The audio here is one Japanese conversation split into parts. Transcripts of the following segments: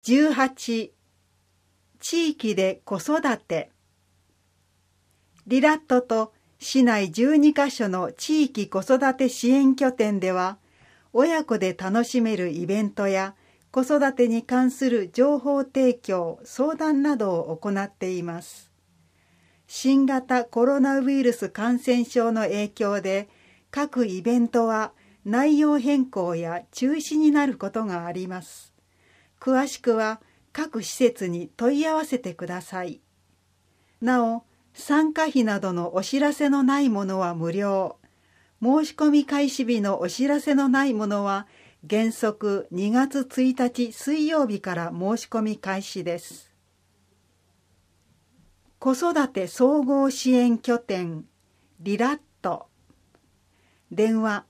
18、地域で子育て。リラットと市内12カ所の地域子育て支援拠点では、親子で楽しめるイベントや子育てに関する情報提供、相談などを行っています。新型コロナウイルス感染症の影響で、各イベントは内容変更や中止になることがあります。詳しくは各施設に問い合わせてください。なお、参加費などのお知らせのないものは無料。申し込み開始日のお知らせのないものは原則2月1日水曜日から申し込み開始です。子育て総合支援拠点リラット。電話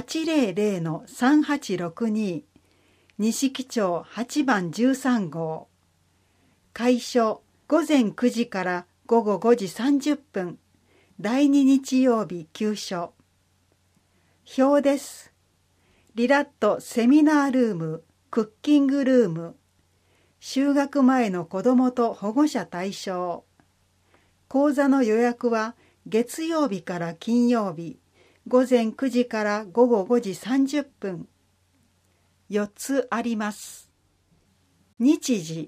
800-3862、錦町8番13号。開所午前9時から午後5時30分。第2日曜日休所。表です。リラットセミナールーム、クッキングルーム。就学前の子どもと保護者対象。講座の予約は月曜日から金曜日、午前9時から午後5時30分。4つあります。日時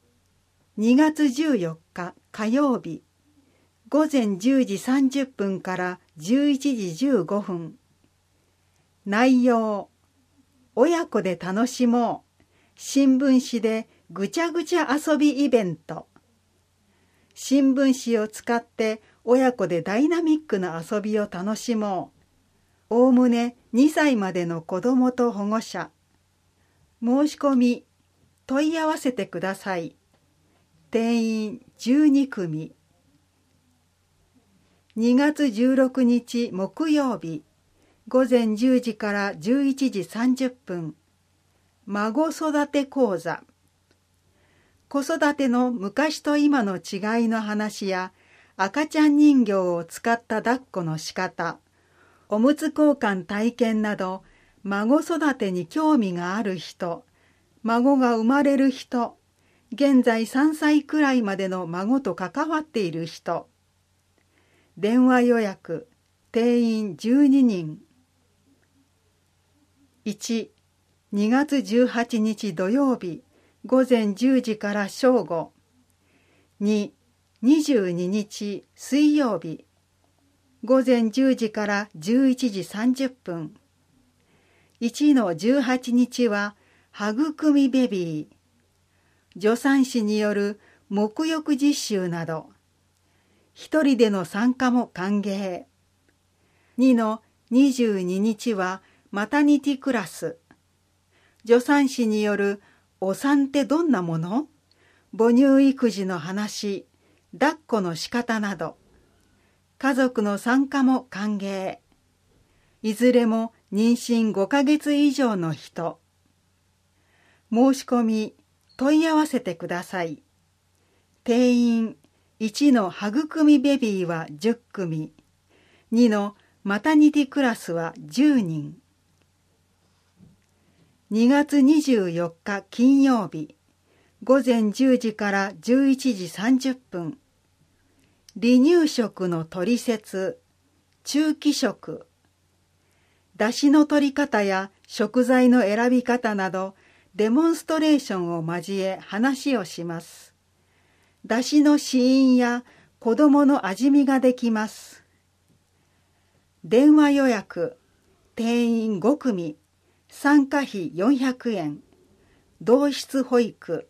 2月14日火曜日、午前10時30分から11時15分。内容、親子で楽しもう。新聞紙でぐちゃぐちゃ遊びイベント。新聞紙を使って親子でダイナミックな遊びを楽しもう。おおむね2歳までの子どもと保護者。申し込み、問い合わせてください。定員12組。2月16日木曜日、午前10時から11時30分。孫育て講座。子育ての昔と今の違いの話や、赤ちゃん人形を使った抱っこの仕方、おむつ交換体験など、孫育てに興味がある人、孫が生まれる人、現在3歳くらいまでの孫と関わっている人。電話予約、定員12人。1、2月18日土曜日、午前10時から正午。2、22日水曜日、午前10時から11時30分。1の18日は、育みベビー。助産師による沐浴実習など。一人での参加も歓迎。2の22日は、マタニティクラス。助産師によるお産ってどんなもの？母乳育児の話、抱っこの仕方など。家族の参加も歓迎。いずれも妊娠5ヶ月以上の人。申し込み、問い合わせてください。定員1の育みベビーは10組、2のマタニティクラスは10人。2月24日金曜日、午前10時から11時30分。離乳食のトリセツ、中期食。出汁の取り方や食材の選び方など、デモンストレーションを交え話をします。出汁の試飲や子どもの味見ができます。電話予約、定員5組。参加費400円。同室保育。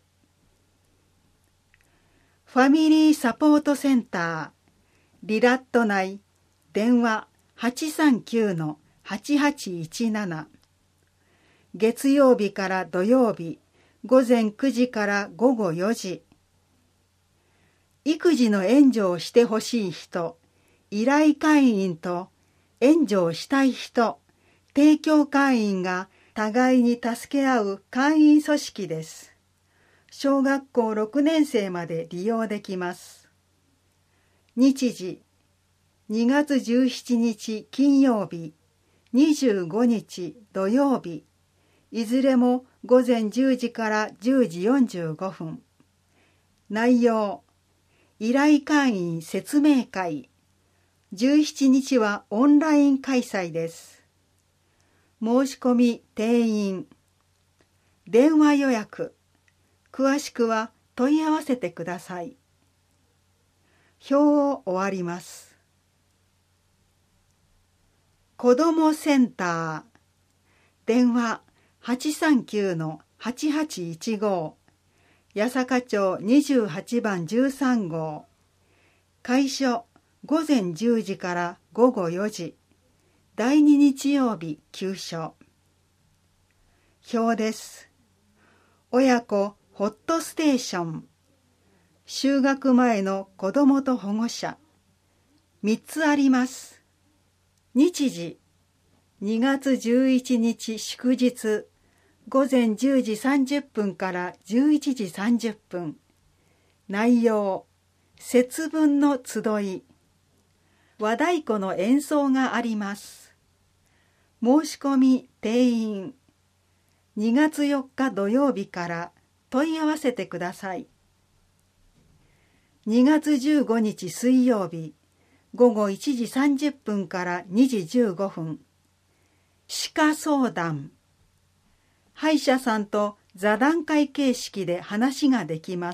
ファミリーサポートセンター。リラット内。電話839-8817。月曜日から土曜日。午前9時から午後4時。育児の援助をしてほしい人。依頼会員と援助をしたい人。提供会員が互いに助け合う会員組織です。小学校6年生まで利用できます。日時2月17日金曜日、25日土曜日、いずれも午前10時から10時45分。内容、依頼会員説明会。17日はオンライン開催です。申し込み定員。電話予約。詳しくは問い合わせてください。表を終わります。子どもセンター。電話 839-8815。八坂町28番13号。開所午前10時から午後4時。第2日曜日休所。表です。親子ホットステーション。就学前の子どもと保護者。3つあります。日時、2月11日祝日、午前10時30分から11時30分。内容、節分の集い。和太鼓の演奏があります。申し込み定員。2月4日土曜日から問い合わせてください。2月15日水曜日、午後1時30分から2時15分。歯科相談。歯医者さんと座談会形式で話ができます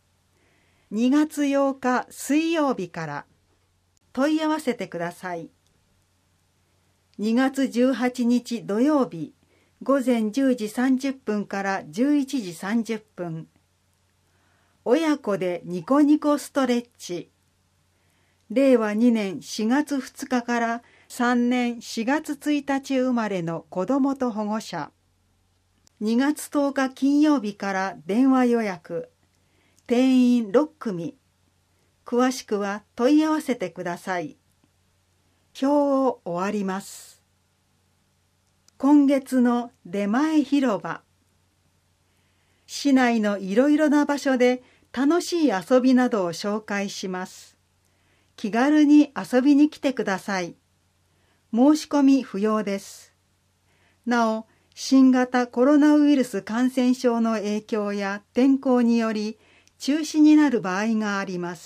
。2月8日水曜日から問い合わせてください。2月18日土曜日、午前10時30分から11時30分。親子でニコニコストレッチ。令和2年4月2日から3年4月1日生まれの子どもと保護者。2月10日金曜日から電話予約。定員6組。詳しくは問い合わせてください。表を終わります。今月の出前広場。市内のいろいろな場所で楽しい遊びなどを紹介します。気軽に遊びに来てください。申し込み不要です。なお、新型コロナウイルス感染症の影響や天候により中止になる場合があります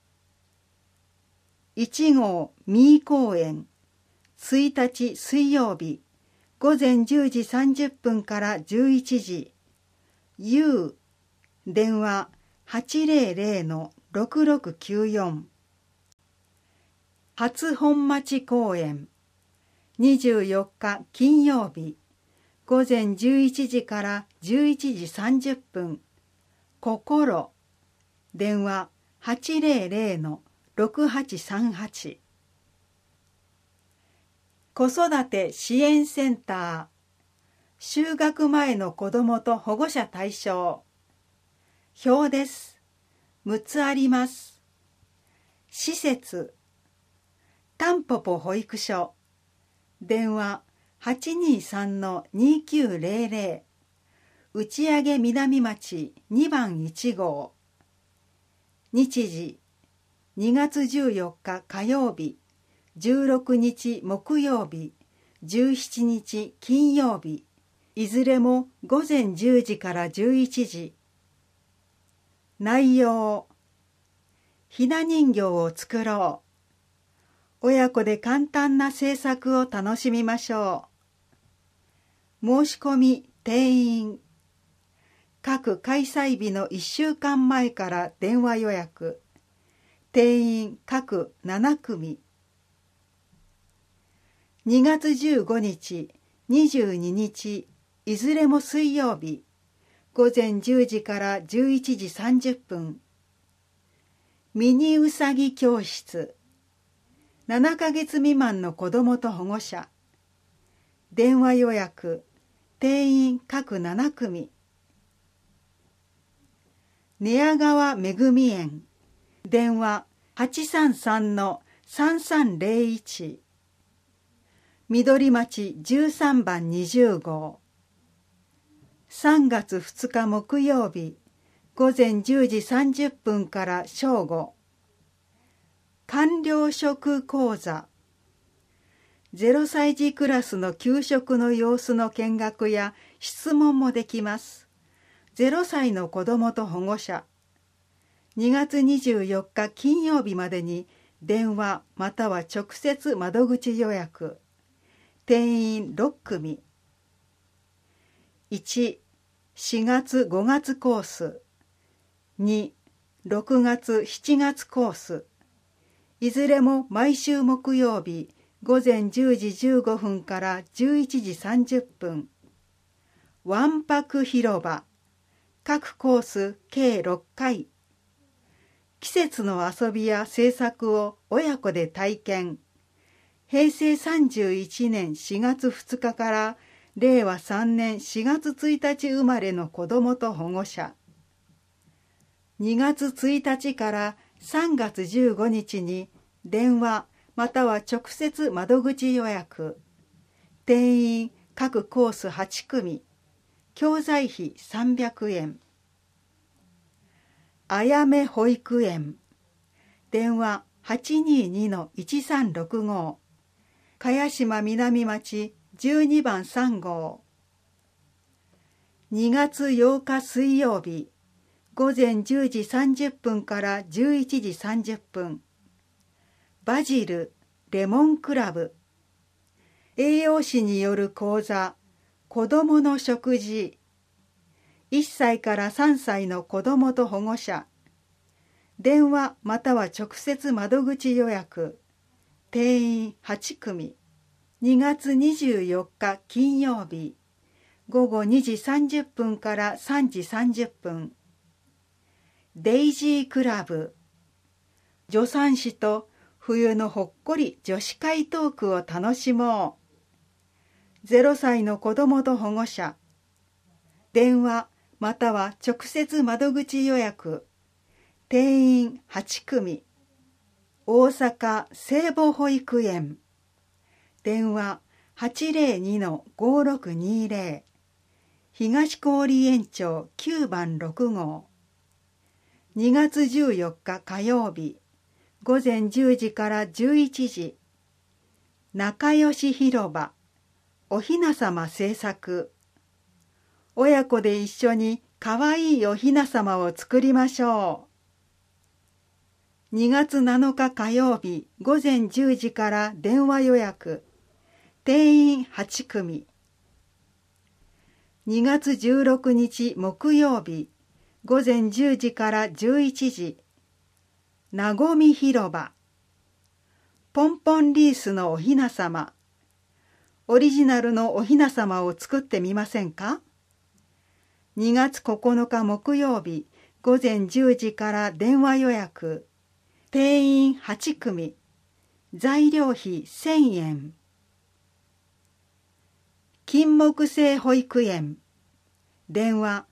。1号三井公園、1日水曜日、午前10時30分から11時。U、電話 800-6694。初本町公園、24日金曜日、午前11時から11時30分。心、電話 800-6838。子育て支援センター。就学前の子どもと保護者対象。表です。6つあります。施設。たんぽぽ保育所。電話 823-2900。打上南町2番1号。日時。2月14日火曜日。16日木曜日、17日金曜日、いずれも午前10時から11時。内容、ひな人形を作ろう。親子で簡単な制作を楽しみましょう。申し込み定員。各開催日の1週間前から電話予約。定員各7組。2月15日、22日、いずれも水曜日、午前10時から11時30分。ミニうさぎ教室。7ヶ月未満の子どもと保護者。電話予約。定員各7組。寝屋川めぐみ園。電話 833-3301。緑町13番20号。3月2日木曜日、午前10時30分から正午。官僚食講座。0歳児クラスの給食の様子の見学や質問もできます。0歳の子どもと保護者。2月24日金曜日までに電話または直接窓口予約。定員6組。1、4月5月コース。2、6月7月コース。いずれも毎週木曜日午前10時15分から11時30分。わんぱく広場。各コース計6回。季節の遊びや制作を親子で体験。平成31年4月2日から令和3年4月1日生まれの子どもと保護者。2月1日から3月15日に電話または直接窓口予約。定員各コース8組。教材費300円。あやめ保育園。電話 822-1365。茅島南町12番3号。2月8日水曜日午前10時30分から11時30分。バジルレモンクラブ。栄養士による講座、子どもの食事。1歳から3歳の子どもと保護者。電話または直接窓口予約。定員8組。2月24日金曜日午後2時30分から3時30分。デイジークラブ。助産師と冬のほっこり女子会トークを楽しもう。0歳の子どもと保護者。電話または直接窓口予約。定員8組。大阪聖母保育園。電話 802-5620。東郡園町9番6号。2月14日火曜日午前10時から11時。仲良し広場。おひなさま制作。親子で一緒にかわいいおひなさまを作りましょう。2月7日火曜日午前10時から電話予約。定員8組。2月16日木曜日午前10時から11時。なごみ広場。ポンポンリースのおひなさま。オリジナルのおひなさまを作ってみませんか？ 2 月9日木曜日午前10時から電話予約。定員8組。材料費1000円。金木犀保育園。電話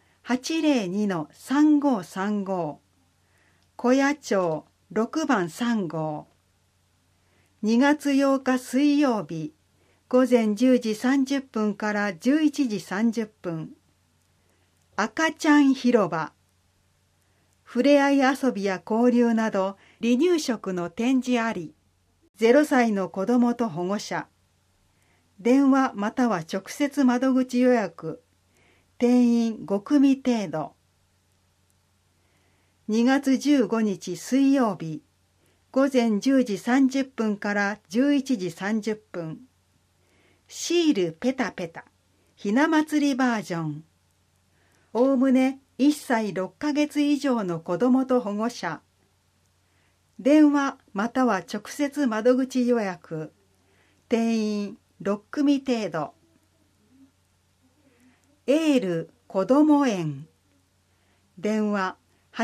802-3535。小谷町6番3号。2月8日水曜日午前10時30分から11時30分。赤ちゃん広場。ふれあい遊びや交流など離乳食の展示あり。0歳の子どもと保護者。電話または直接窓口予約。定員5組程度。2月15日水曜日午前10時30分から11時30分。シールペタペタひな祭りバージョン。おおむね1歳6ヶ月以上の子どもと保護者。電話または直接窓口予約。定員6組程度。エールこども園。電話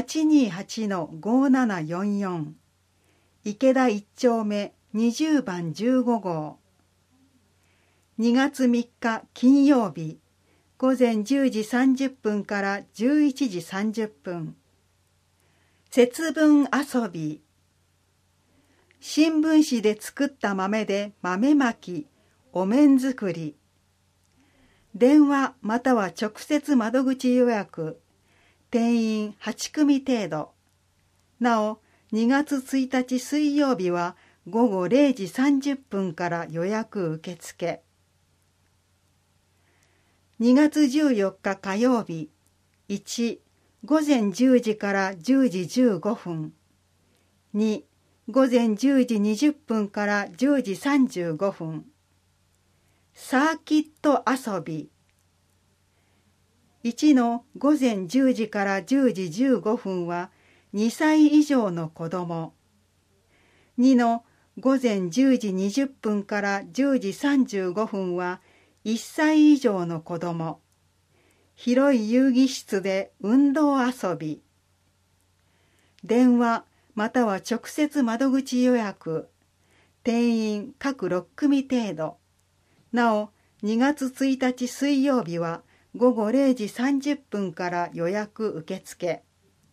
828-5744。池田1丁目20番15号。2月3日金曜日午前10時30分から11時30分。節分遊び。新聞紙で作った豆で豆まき、お面作り。電話または直接窓口予約。定員8組程度。なお、2月1日水曜日は午後0時30分から予約受付。 2月14日火曜日、1、午前10時から10時15分。2、午前10時20分から10時35分。サーキット遊び。1の午前10時から10時15分は2歳以上の子ども。2の午前10時20分から10時35分は1歳以上の子ども。広い遊戯室で運動遊び。電話または直接窓口予約。定員各6組程度。なお、2月1日水曜日は午後0時30分から予約受付。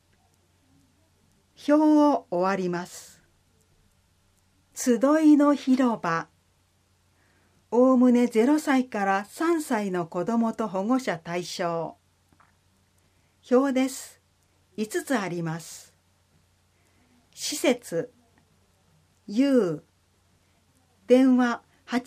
表を終わります。集いの広場。おおむね0歳から3歳の子どもと保護者対象。表です。5つあります。施設、U、電話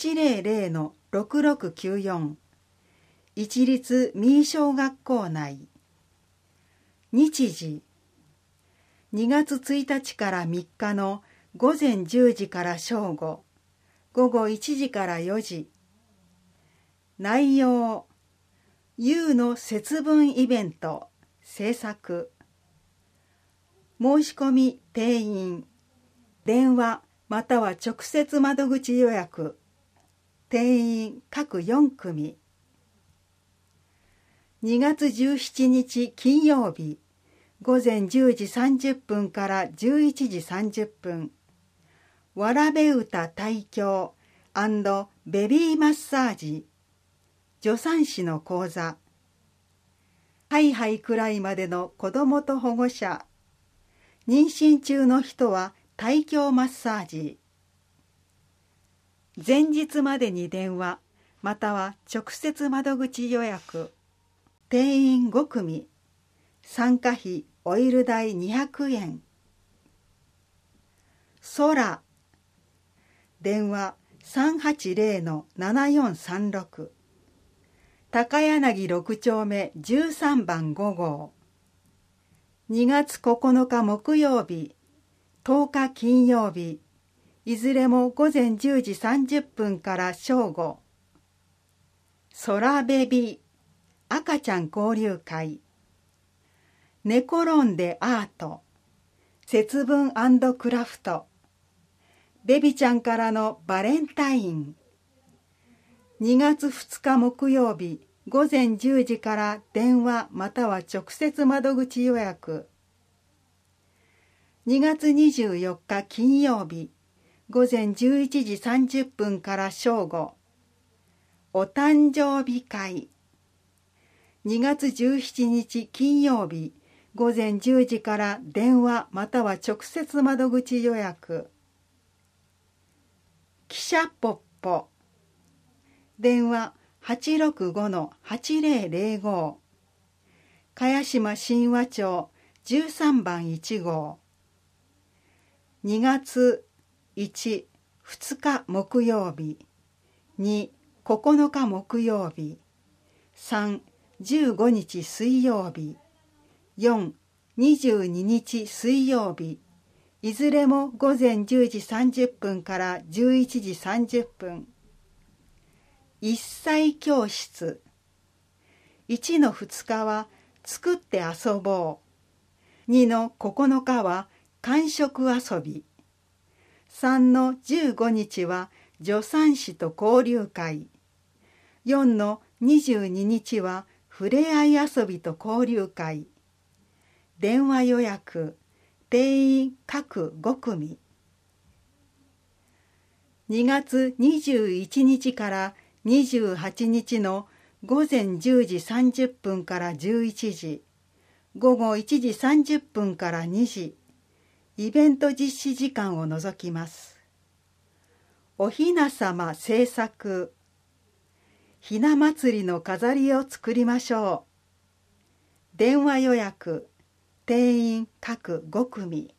800-6694、一律民小学校内。日時、2月1日から3日の午前10時から正午、午後1時から4時。内容、U の節分イベント、制作。申し込み定員。電話または直接窓口予約。定員各4組。2月17日金曜日、午前10時30分から11時30分。わらべ歌胎教&ベビーマッサージ。助産師の講座。ハイハイくらいまでの子どもと保護者。妊娠中の人は胎教マッサージ。前日までに電話または直接窓口予約。定員5組。参加費オイル代200円。空。電話380-7436。高柳6丁目13番5号。2月9日木曜日、10日金曜日、いずれも午前10時30分から正午。空ベビ赤ちゃん交流会。寝転んでアート。節分&クラフト。ベビちゃんからのバレンタイン。2月2日木曜日、午前10時から電話または直接窓口予約。2月24日金曜日、午前11時30分から正午。お誕生日会。2月17日金曜日、午前10時から電話または直接窓口予約。汽車ポッポ。電話865-8005。茅島神話町13番1号。2月1、2日木曜日。2、9日木曜日。3、15日水曜日。4、22日水曜日。いずれも午前10時30分から11時30分。1歳教室。1の2日は作って遊ぼう。2の9日は感触遊び。3の15日は助産師と交流会。4の22日はふれあい遊びと交流会。電話予約。定員各5組。2月21日から28日の午前10時30分から11時、午後1時30分から2時、イベント実施時間を除きます。おひなさま制作。ひな祭りの飾りを作りましょう。電話予約。定員各5組。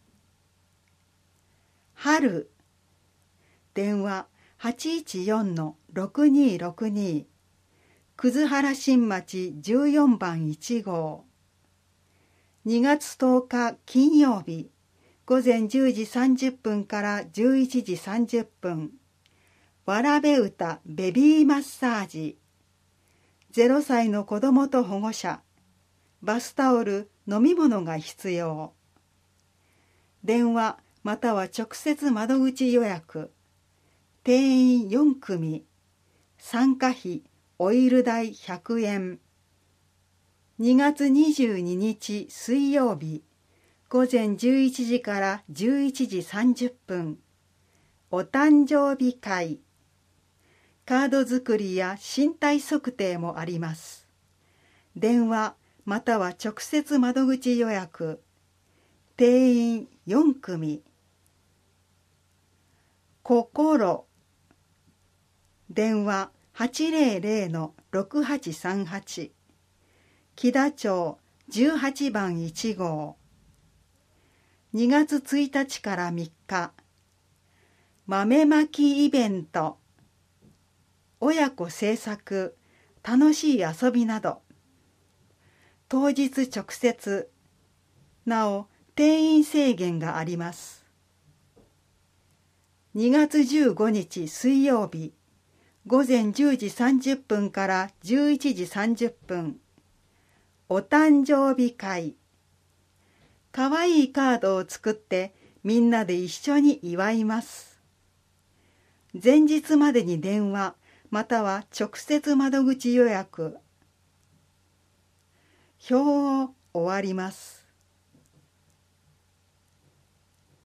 春。電話814-6262。 葛原新町14番1号。2月10日金曜日、午前10時30分から11時30分。わらべ歌ベビーマッサージ。0歳の子供と保護者。バスタオル、飲み物が必要。電話または直接窓口予約。定員4組。参加費オイル代100円。2月22日水曜日、午前11時から11時30分。お誕生日会。カード作りや身体測定もあります。電話または直接窓口予約。定員4組。心。電話800-6838。木田町18番1号。2月1日から3日。豆まきイベント。親子制作、楽しい遊びなど。当日直接。なお、定員制限があります。2月15日水曜日、午前10時30分から11時30分。お誕生日会。かわいいカードを作ってみんなで一緒に祝います。前日までに電話または直接窓口予約。表を終わります。